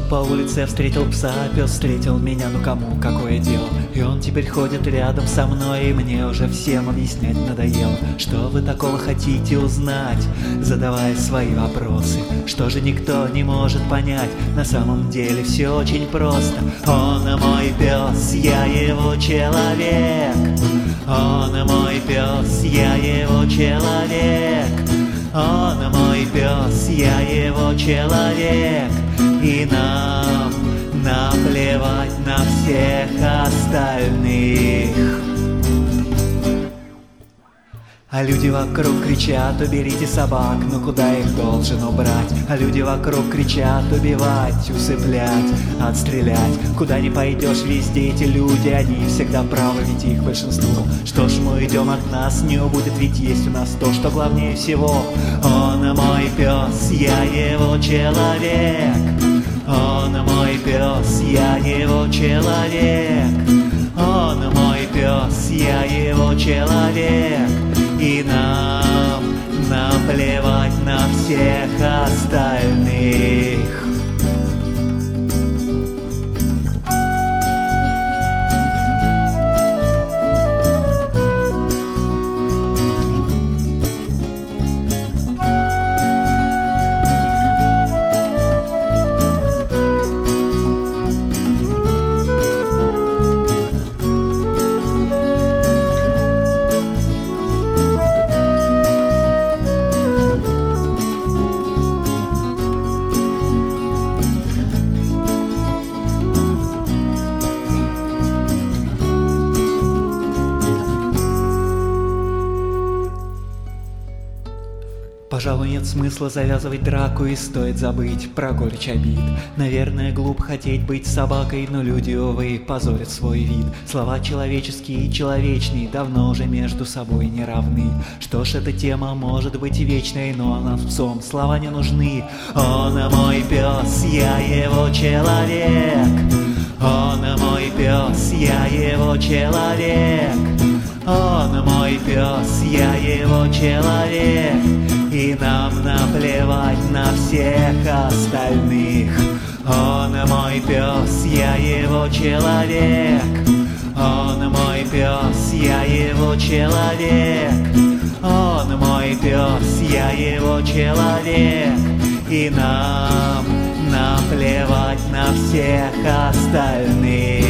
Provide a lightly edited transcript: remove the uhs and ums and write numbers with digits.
по улице, я встретил пса, пес встретил меня, ну кому какое дело? И он теперь ходит рядом со мной, и мне уже всем объяснять надоело. Что вы такого хотите узнать, задавая свои вопросы? Что же никто не может понять? На самом деле все очень просто. Он мой пес, я его человек. Он мой пес, я его человек. Он мой пес, я его человек. И нам наплевать на всех остальных. А люди вокруг кричат: уберите собак, но куда их должен убрать? А люди вокруг кричат: убивать, усыплять, отстрелять. Куда ни пойдешь, везде эти люди, они всегда правы, ведь их большинство. Что ж, мы идем, от нас не убудет, ведь есть у нас то, что главнее всего. Он мой пес, я его человек. Он мой пес, я его человек. Он мой пес, я его человек. И нам наплевать на всех остальных. Пожалуй, нет смысла завязывать драку, и стоит забыть про горечь обид. Наверное, глупо хотеть быть собакой, но люди, увы, позорят свой вид. Слова человеческие и человечные давно уже между собой не равны. Что ж, эта тема может быть вечной, но нам псом слова не нужны. Он мой пес, я его человек. Он мой пес, я его человек. Он мой пес, я его человек. И нам наплевать на всех остальных. Он мой пес, я его человек. Он мой пес, я его человек. Он мой пес, я его человек. И нам наплевать на всех остальных.